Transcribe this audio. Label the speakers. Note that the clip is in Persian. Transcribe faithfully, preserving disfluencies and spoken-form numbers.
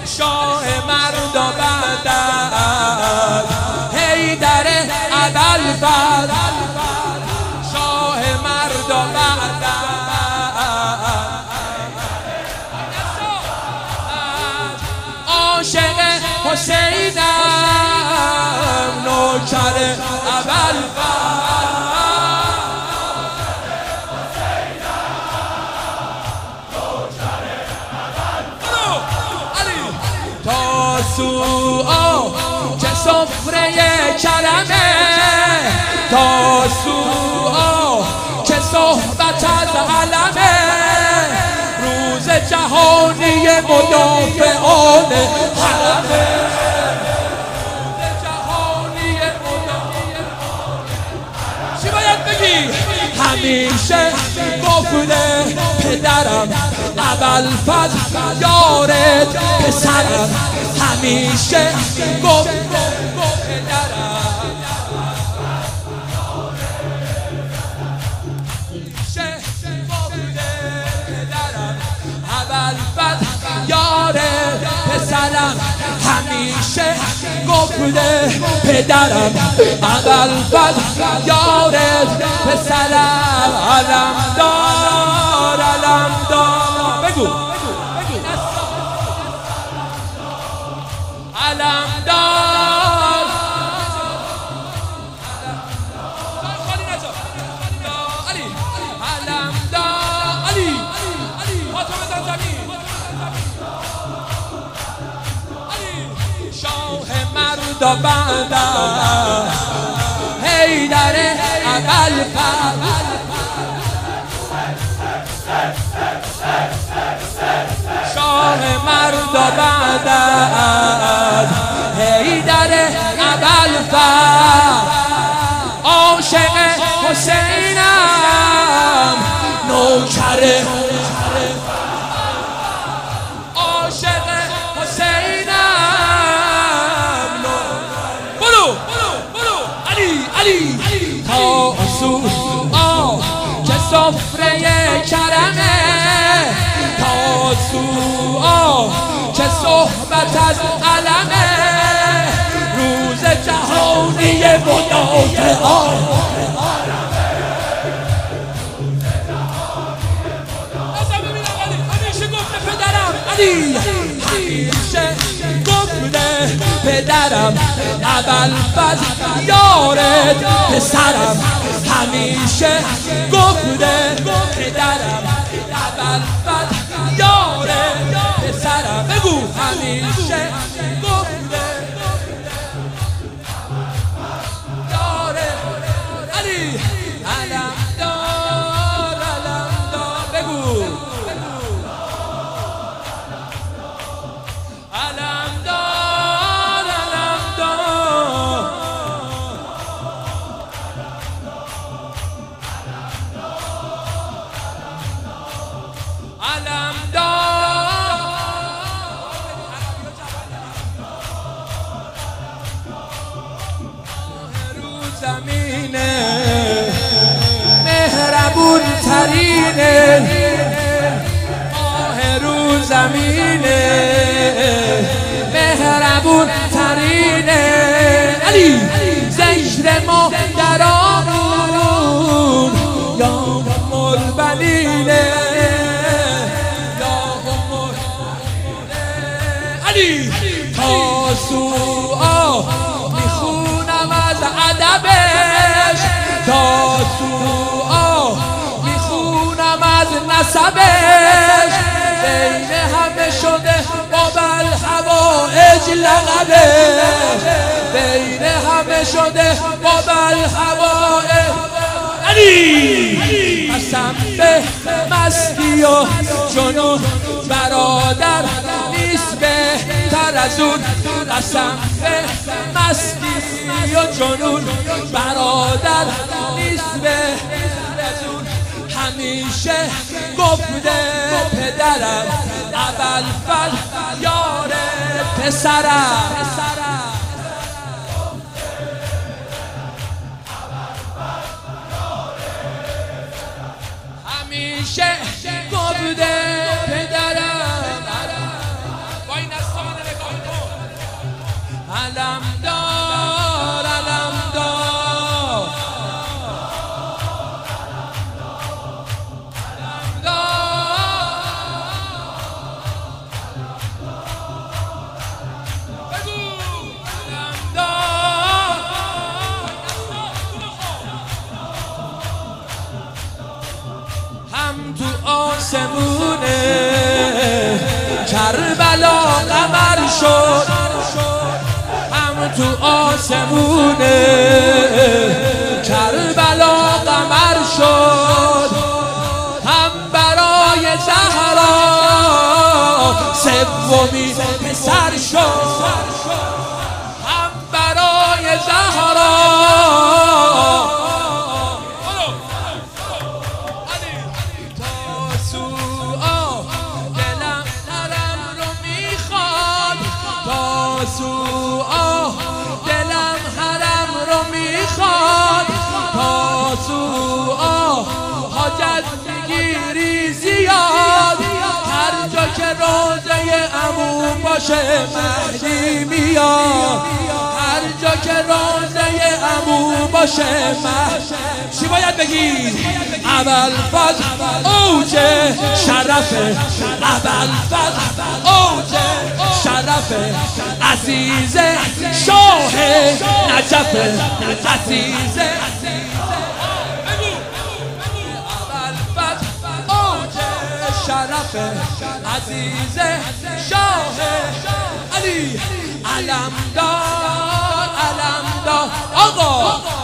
Speaker 1: شاه مرد و بدر حیدر ابوالفضل شاه مرد و بدر عاشق حسینم نوکر ابوالفضل تاسوعا که سفره کرمه تاسوعا که صحبت از علمه روز جهانی مدافعان حرمه روز جهانی مدافعان چی باید بگی؟ همیشه گفته پدرم ابوالفضل یارت پسرم همیشه گفته پدرم همیشه گفته پدرم ابوالفضل یارت پسرم همیشه گفته پدرم ابوالفضل یارت پسرم علمدار علمدار بگو علمدار خالی نجا علی علمدار علی پاتو بزن زمین علی شاه مرد و بدر حیدر ابوالفضل شاه مرد و بدر حیدر ابوالفضل عاشق حسینم نوکر عاشق حسینم برو برو علی علی تاسوعا که سفره کرمه تاسوعا که صحبت از علمه روز جهانی مدافعان همیشه گفته پدرم علی همیشه گفته پدرم ابوالفضل یارت پسرم همیشه گفته پدرم ابوالفضل یارت پسرم بگو همیشه گفته یارت علی علمدار علمدار بگو علمدار علمدار زمینه مهربون ترینه ماه رو زمینه مهربون ترینه علی زجر مادرامون یا ام البنینه یا ام علی تاسوعا میخونم از ادبش تاسوعا میخونم از نسبش بین همه شده باب الحوائج لقبش بین همه شده باب الحوائج علی قسم به مستی و جنون برادر نیست بهتر از اون قسم به مستی و جنون برادر نیست بهتر از اون همیشه گفته پدرم ابوالفضل یار پسرم همیشه گفته پدرم با این کربلا قمر شد هم تو آسمونه کربلا قمر شد هم برای زهرا سومی پسر شد هم برای زهرا تاسوعا دلم حرم رو میخواد تاسوعا دلم حرم رو میخواد تاسوعا حاجت میگیری زیاد هر جا که روزه عمو باشه مهدی میاد هر جا که روزه عمو باشه مهدی چی باید بگید؟ ابوالفضل اوج شرف ابوالفضل اوج شرف عزیز شاه نجف عزیز شرف عزیز شاه علی علمدار علمدار آقا